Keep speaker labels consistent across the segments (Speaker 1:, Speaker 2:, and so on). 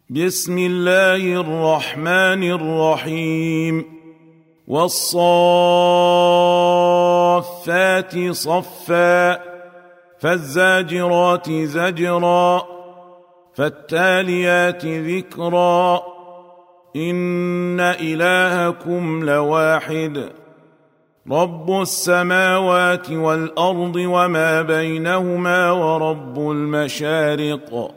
Speaker 1: بسم الله الرحمن الرحيم والصافات صفا فالزاجرات زجرا فالتاليات ذكرا إن إلهكم لواحد رب السماوات والأرض وما بينهما ورب المشارق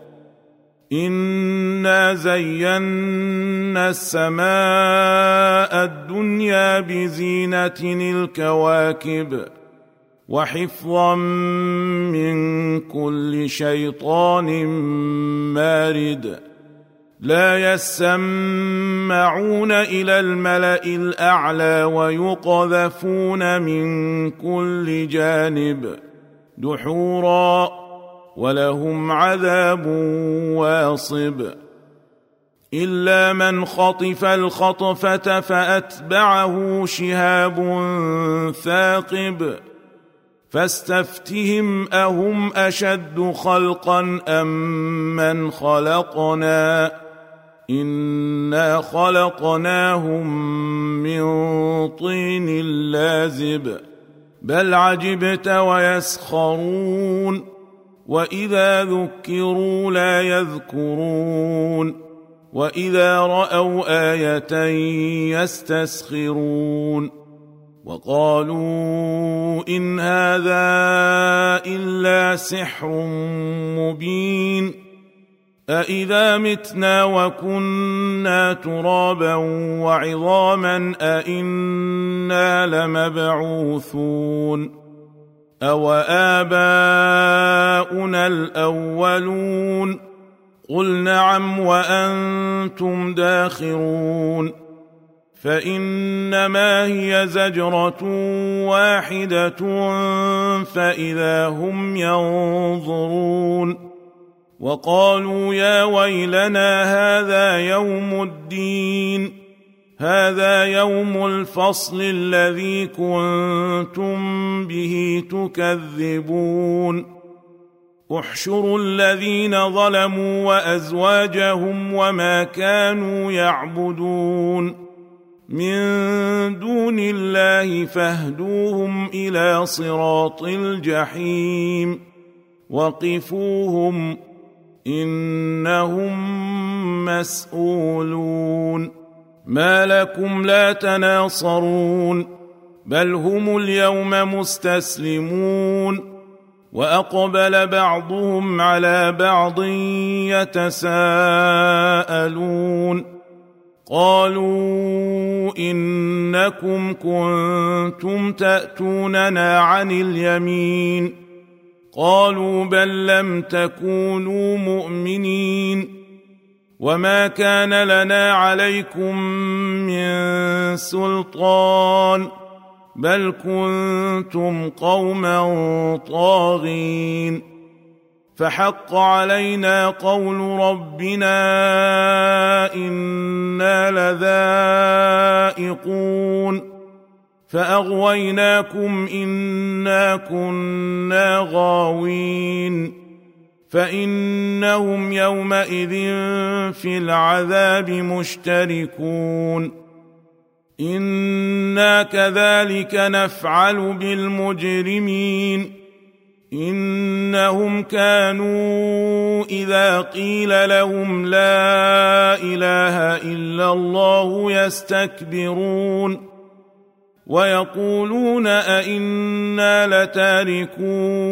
Speaker 1: إنا زينا السماء الدنيا بزينة الكواكب وحفظا من كل شيطان مارد لا يسمعون إلى الملأ الأعلى ويقذفون من كل جانب دحورا ولهم عذاب واصب إلا من خطف الخطفة فأتبعه شهاب ثاقب فاستفتهم أهم أشد خلقا أم من خلقنا إنا خلقناهم من طين لازب بل عجبت ويسخرون وإذا ذكروا لا يذكرون وإذا رأوا آية يستسخرون وقالوا إن هذا إلا سحر مبين أإذا متنا وكنا ترابا وعظاما أإنا لمبعوثون أوآباؤنا الأولون قل نعم وأنتم داخرون فإنما هي زجرة واحدة فإذا هم ينظرون وقالوا يا ويلنا هذا يوم الدين هذا يوم الفصل الذي كنتم به تكذبون احشروا الذين ظلموا وأزواجهم وما كانوا يعبدون من دون الله فاهدوهم إلى صراط الجحيم وقفوهم إنهم مسؤولون ما لكم لا تناصرون بل هم اليوم مستسلمون وأقبل بعضهم على بعض يتساءلون قالوا إنكم كنتم تأتوننا عن اليمين قالوا بل لم تكونوا مؤمنين وما كان لنا عليكم من سلطان بل كنتم قوما طاغين فحق علينا قول ربنا إنا لذائقون فأغويناكم إنا كنا غاوين فإنهم يومئذ في العذاب مشتركون إنا كذلك نفعل بالمجرمين إنهم كانوا إذا قيل لهم لا إله إلا الله يستكبرون ويقولون أئنا لتاركو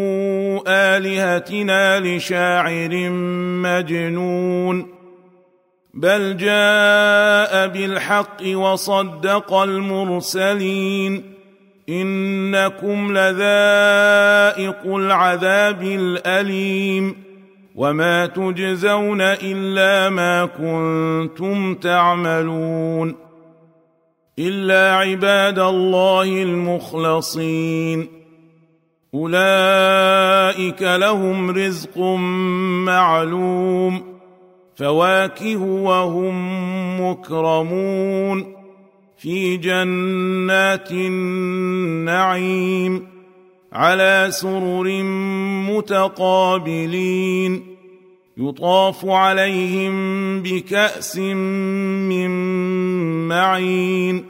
Speaker 1: آلهتنا لشاعر مجنون بل جاء بالحق وصدق المرسلين إنكم لذائق العذاب الأليم وما تجزون إلا ما كنتم تعملون إلا عباد الله المخلصين أولئك لهم رزق معلوم فواكه وهم مكرمون في جنات النعيم على سرر متقابلين يطاف عليهم بكأس من معين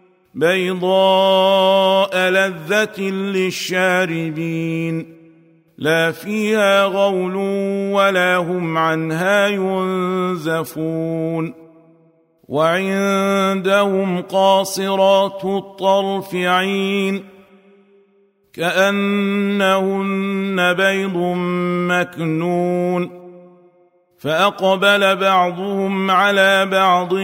Speaker 1: بيضاء لذة للشاربين لا فيها غول ولا هم عنها ينزفون وعندهم قاصرات الطرف عين كأنهن بيض مكنون فأقبل بعضهم على بعض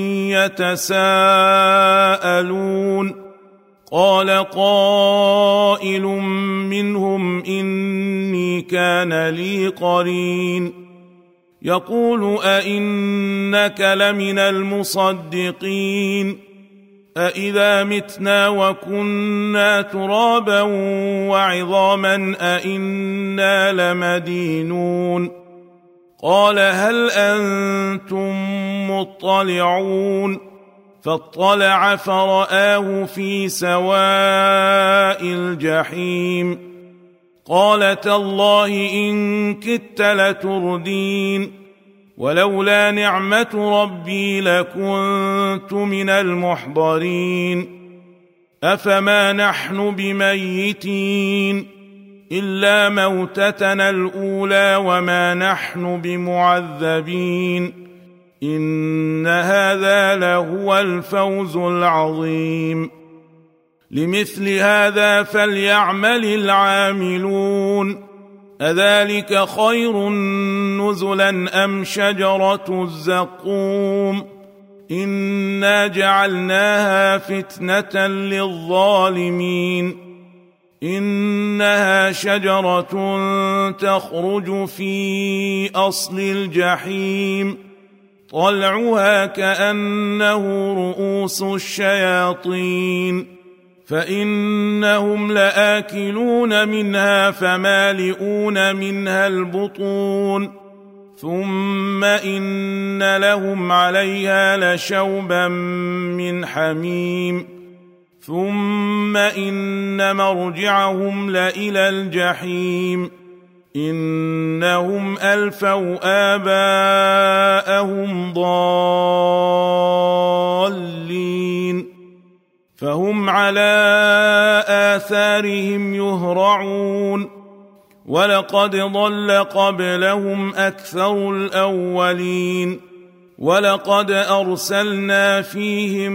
Speaker 1: يتساءلون قال قائل منهم إني كان لي قرين يقول أئنك لمن المصدقين أإذا متنا وكنا ترابا وعظاما أئنا لمدينون قال هل أنتم مطلعون فاطلع فرآه في سواء الجحيم قال تالله إن كدت لتردين ولولا نعمة ربي لكنت من المحضرين أفما نحن بميتين إلا موتتنا الأولى وما نحن بمعذبين إن هذا لهو الفوز العظيم لمثل هذا فليعمل العاملون أذلك خير نزلا أم شجرة الزقوم إنا جعلناها فتنة للظالمين إنها شجرة تخرج في أصل الجحيم طلعها كأنه رؤوس الشياطين فإنهم لآكلون منها فمالئون منها البطون ثم إن لهم عليها لشوبا من حميم ثم إن مرجعهم لإلى الجحيم إنهم ألفوا آباءهم ضالين فهم على آثارهم يهرعون ولقد ضل قبلهم أكثر الأولين ولقد أرسلنا فيهم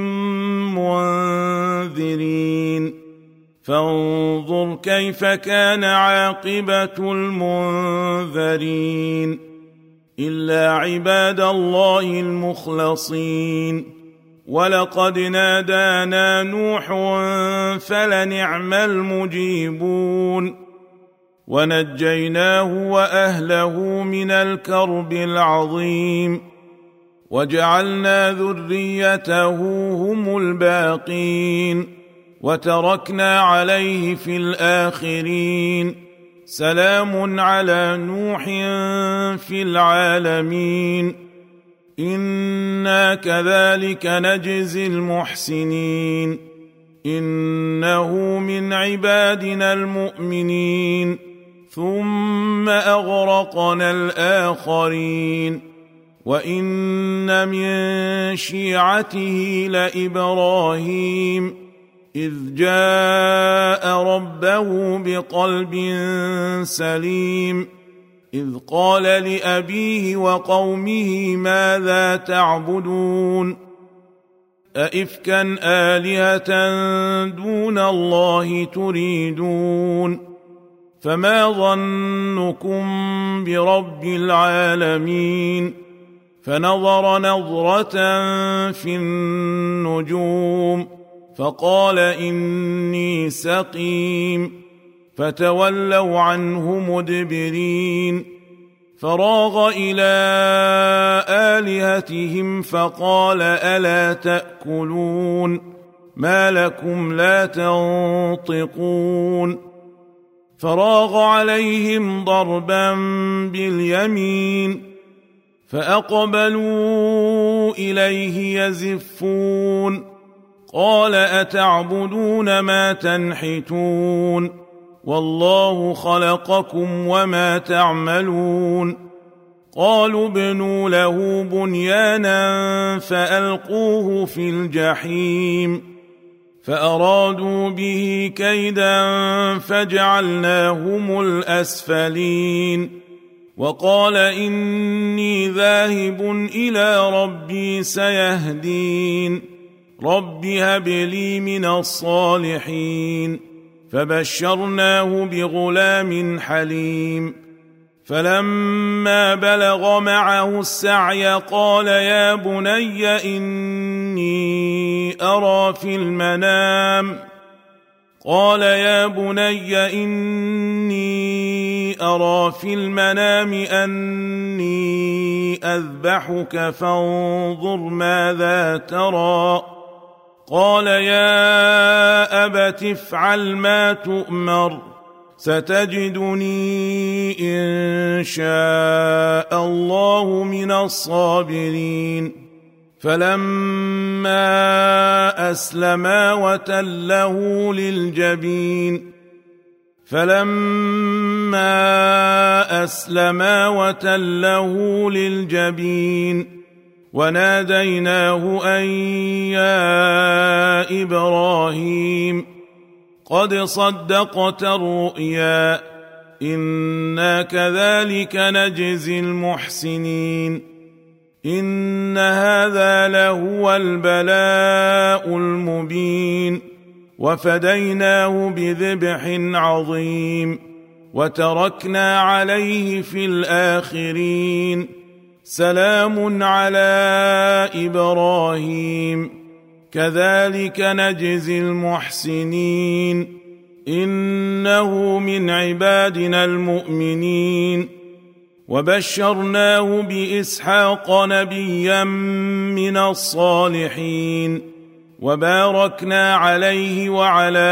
Speaker 1: منذرين فانظر كيف كان عاقبة المنذرين إلا عباد الله المخلصين ولقد نادانا نوح فلنعم المجيبون ونجيناه وأهله من الكرب العظيم وجعلنا ذريته هم الباقين وتركنا عليه في الآخرين سلام على نوح في العالمين إنا كذلك نجزي المحسنين إنه من عبادنا المؤمنين ثم أغرقنا الآخرين وإن من شيعته لإبراهيم إذ جاء ربه بقلب سليم إذ قال لأبيه وقومه ماذا تعبدون أئفكا آلهة دون الله تريدون فما ظنكم برب العالمين فنظر نظرة في النجوم فقال إني سقيم فتولوا عنه مدبرين فراغ إلى آلهتهم فقال ألا تأكلون ما لكم لا تنطقون فراغ عليهم ضربا باليمين فأقبلوا إليه يزفون قال أتعبدون ما تنحتون والله خلقكم وما تعملون قالوا ابنوا له بنيانا فألقوه في الجحيم فأرادوا به كيدا فجعلناهم الأسفلين وقال إني ذاهب إلى ربي سيهدين رب هب لي من الصالحين فبشرناه بغلام حليم فلما بلغ معه السعي قال يا بني إني أرى في المنام أني أذبحك فانظر ماذا ترى قال يا أبت افعل ما تؤمر ستجدني إن شاء الله من الصابرين فلما أسلما وتله للجبين وناديناه أن يا إبراهيم قد صدقت الرؤيا إنا كذلك نجزي المحسنين إن هذا لهو البلاء المبين وفديناه بذبح عظيم وتركنا عليه في الآخرين سلام على إبراهيم كذلك نجزي المحسنين إنه من عبادنا المؤمنين وبشرناه بإسحاق نبيا من الصالحين وباركنا عليه وعلى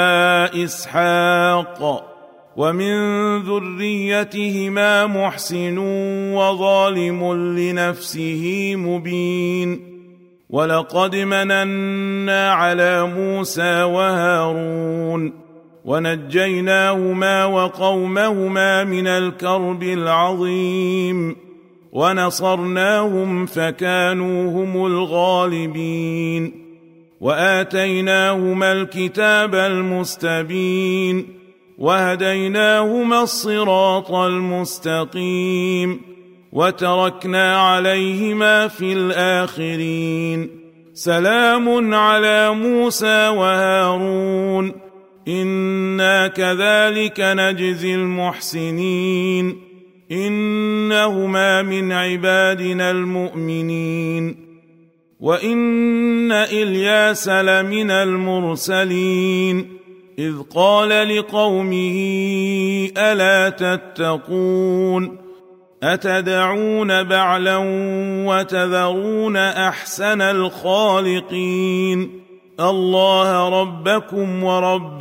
Speaker 1: إسحاق ومن ذريتهما محسن وظالم لنفسه مبين ولقد مننا على موسى وهارون ونجيناهما وقومهما من الكرب العظيم ونصرناهم فكانوا هم الغالبين وآتيناهما الكتاب المستبين وهديناهما الصراط المستقيم وتركنا عليهما في الآخرين سلام على موسى وهارون إنا كذلك نجزي المحسنين إنهما من عبادنا المؤمنين وإن إلياس لمن المرسلين إذ قال لقومه ألا تتقون أتدعون بعلا وتذرون أحسن الخالقين الله ربكم ورب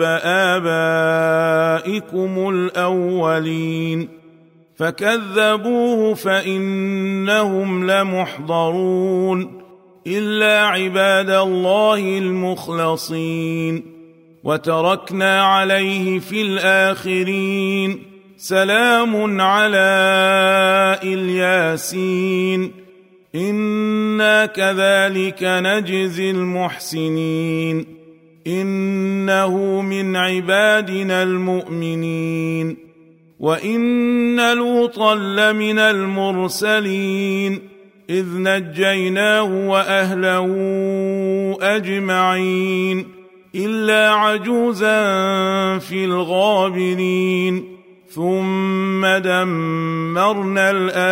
Speaker 1: آبائكم الأولين فكذبوه فإنهم لمحضرون إلا عباد الله المخلصين وتركنا عليه في الآخرين سلام على الياسين إنا كذلك نجزي المحسنين إنه من عبادنا المؤمنين وإن لوطا لمن المرسلين إذ نجيناه وأهله أجمعين إلا عجوزا في الغابرين ثم دمرنا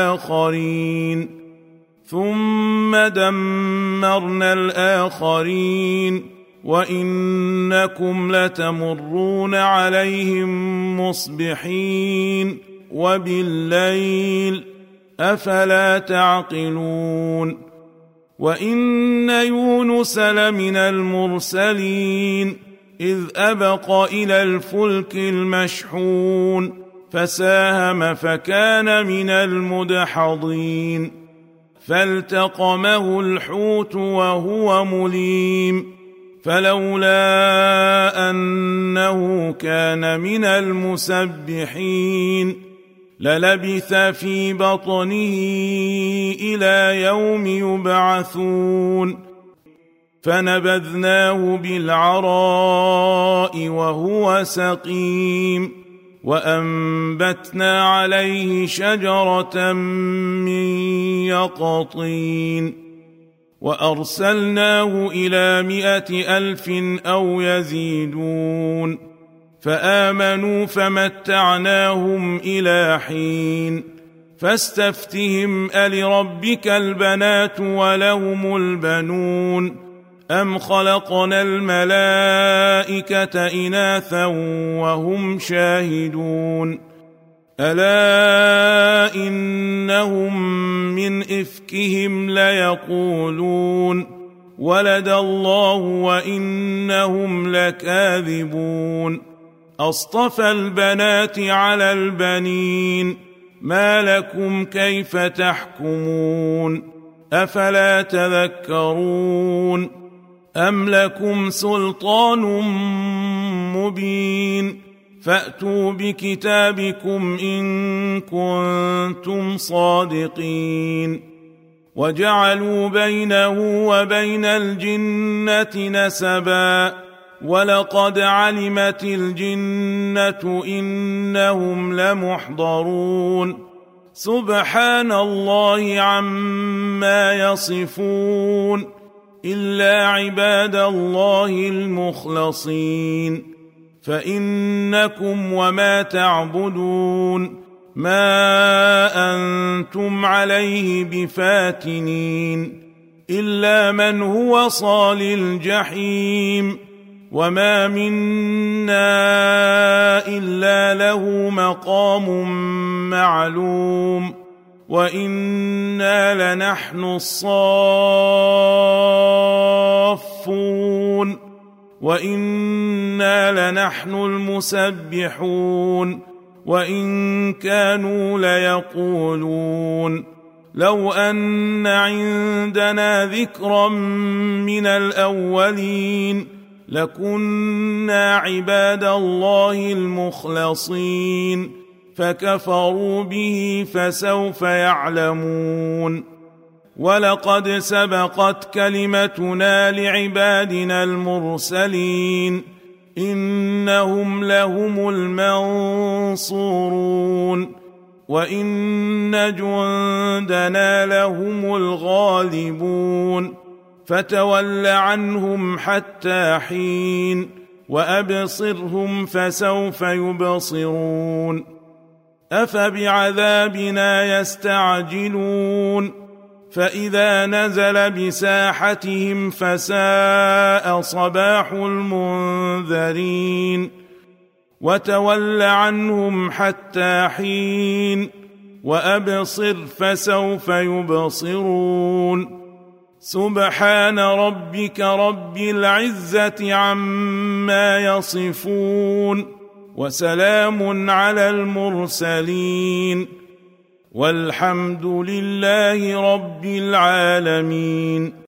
Speaker 1: الآخرين وإنكم لتمرون عليهم مصبحين وبالليل أفلا تعقلون وإن يونس لمن المرسلين إذ أبق إلى الفلك المشحون فساهم فكان من المدحضين فالتقمه الحوت وهو مليم فلولا أنه كان من المسبحين للبث في بطنه إلى يوم يبعثون فنبذناه بالعراء وهو سقيم وأنبتنا عليه شجرة من يقطين وأرسلناه إلى 100,000 أو يزيدون فآمنوا فمتعناهم إلى حين فاستفتهم ألربك البنات ولهم البنون أم خلقنا الملائكة إناثا وهم شاهدون ألا إنهم من إفكهم ليقولون ولد الله وإنهم لكاذبون أصطفى البنات على البنين ما لكم كيف تحكمون أفلا تذكرون أم لكم سلطان مبين فأتوا بكتابكم إن كنتم صادقين وجعلوا بينه وبين الجنة نسبا ولقد علمت الجنة إنهم لمحضرون سبحان الله عما يصفون إلا عباد الله المخلصين فإنكم وما تعبدون ما أنتم عليه بفاتنين إلا من هو صال الجحيم وما منا إلا له مقام معلوم وإنا لنحن الصافون وإنا لنحن المسبحون وإن كانوا ليقولون لو أن عندنا ذكرا من الأولين لكنا عباد الله المخلصين فكفروا به فسوف يعلمون ولقد سبقت كلمتنا لعبادنا المرسلين إنهم لهم المنصورون وإن جندنا لهم الغالبون فتول عنهم حتى حين وأبصرهم فسوف يبصرون أفبعذابنا يستعجلون فإذا نزل بساحتهم فساء صباح المنذرين وتول عنهم حتى حين وأبصر فسوف يبصرون سبحان ربك رب العزة عما يصفون وسلام على المرسلين والحمد لله رب العالمين.